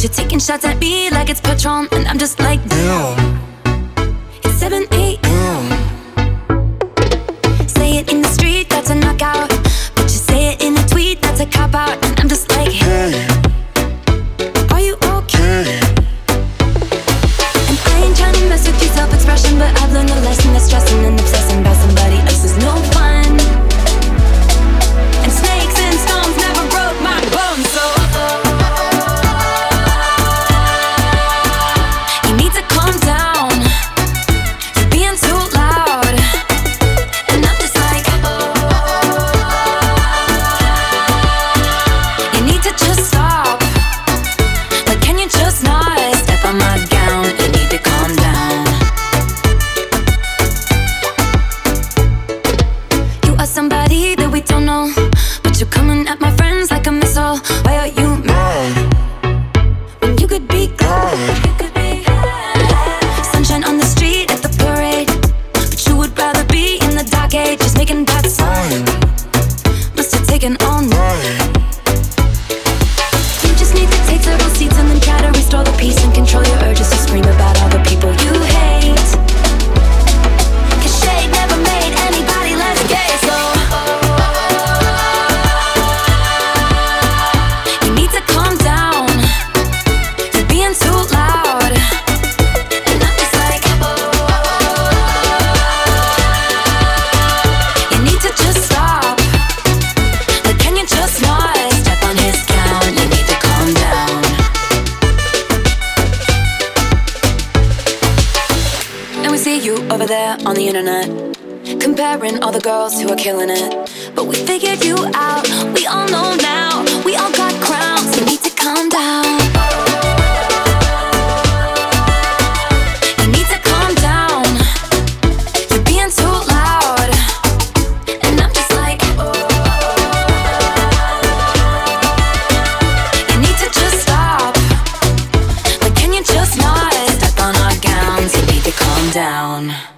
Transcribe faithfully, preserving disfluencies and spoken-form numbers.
you're taking shots at me like it's Patron, and I'm just like, damn. It's seven a m Say it in the street, that's a knockout. But you say it in a tweet, that's a cop-out. And I'm just like, hey, are you okay? And I ain't trying to mess with your self-expression, but I've learned a lesson that stressing and obsessing about somebody else is no fun. And snakes and stones never broke my bones, so you need to calm down. You're being too loud. And I'm just like, you need to just stop. Like, can you just not step on my gown? You need to calm down. You are somebody that we don't know, but you're coming at my friends like a missile. Why are you mad when you could be glad? You could be glad. Sunshine on the street at the parade, but you would rather be in the dark age, just making bad sign. Must have taken all night. You just need to take several seats and then try to restore the peace and control your urges to scream about all the people you hate. 'Cause shade never made anybody less gay, so you need to calm down. You're being too loud. And I'm just like, you need to just stop. Like, can you just not step on his gown? You need to calm down. And we see you over there on the internet, comparing all the girls who are killing it. But we figured you out, we all know now. We all got crowns, you need to calm down. You need to calm down. You're being too loud. And I'm just like, you need to just stop. Like, can you just not step on our gowns? You need to calm down.